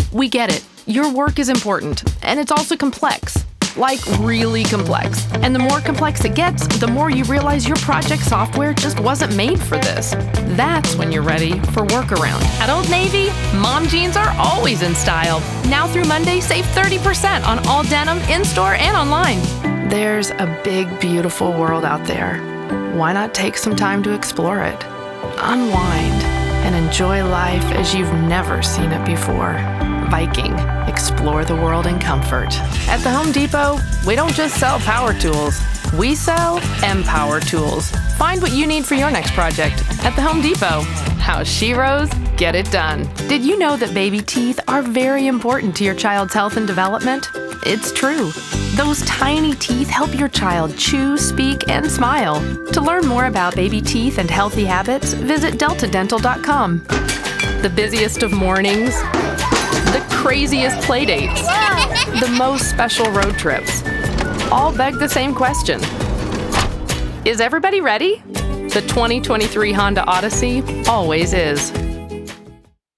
We get it. Your work is important, and it's also complex. Like, really complex. And the more complex it gets, the more you realize your project software just wasn't made for this. That's when you're ready for workaround. At Old Navy, mom jeans are always in style. Now through Monday, save 30% on all denim in-store and online. There's a big, beautiful world out there. Why not take some time to explore it? Unwind and enjoy life as you've never seen it before. Viking. Explore the world in comfort. At the Home Depot, we don't just sell power tools. We sell Empower tools. Find what you need for your next project at the Home Depot. How Sheroes get it done. Did you know that baby teeth are very important to your child's health and development? It's true. Those tiny teeth help your child chew, speak, and smile. To learn more about baby teeth and healthy habits, visit deltadental.com. The busiest of mornings, the craziest playdates, the most special road trips, all beg the same question. Is everybody ready? The 2023 Honda Odyssey always is.